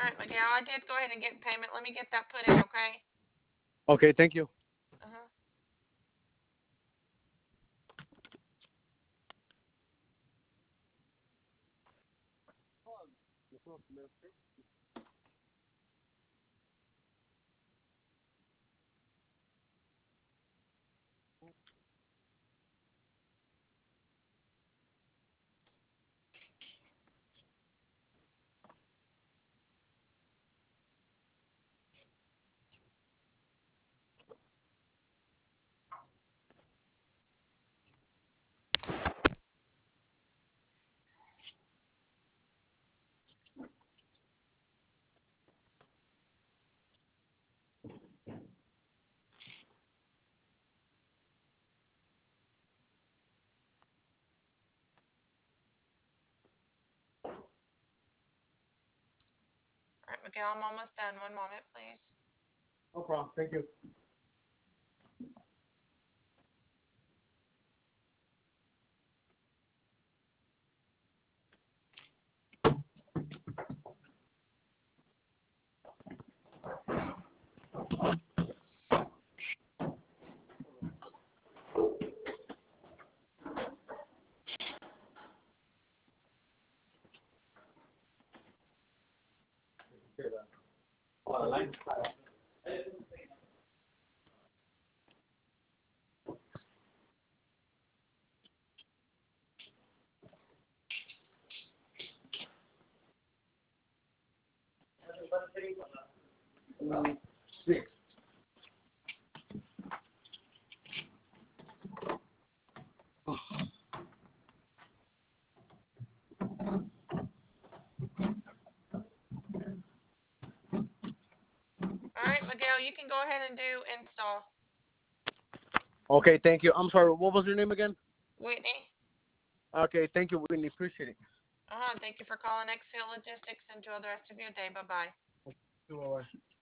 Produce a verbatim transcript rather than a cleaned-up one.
All right, Miguel, I did go ahead and get payment. Let me get that put in, okay? Okay, thank you. Uh-huh. All right, Miguel, I'm almost done. One moment, please. No problem. Thank you. Sí. All right, Miguel, you can go ahead and do install. Okay, thank you. I'm sorry. What was your name again? Whitney. Okay, thank you, Whitney. Appreciate it. Uh-huh. Thank you for calling Xfield Logistics. Enjoy the rest of your day. Bye-bye. Bye-bye.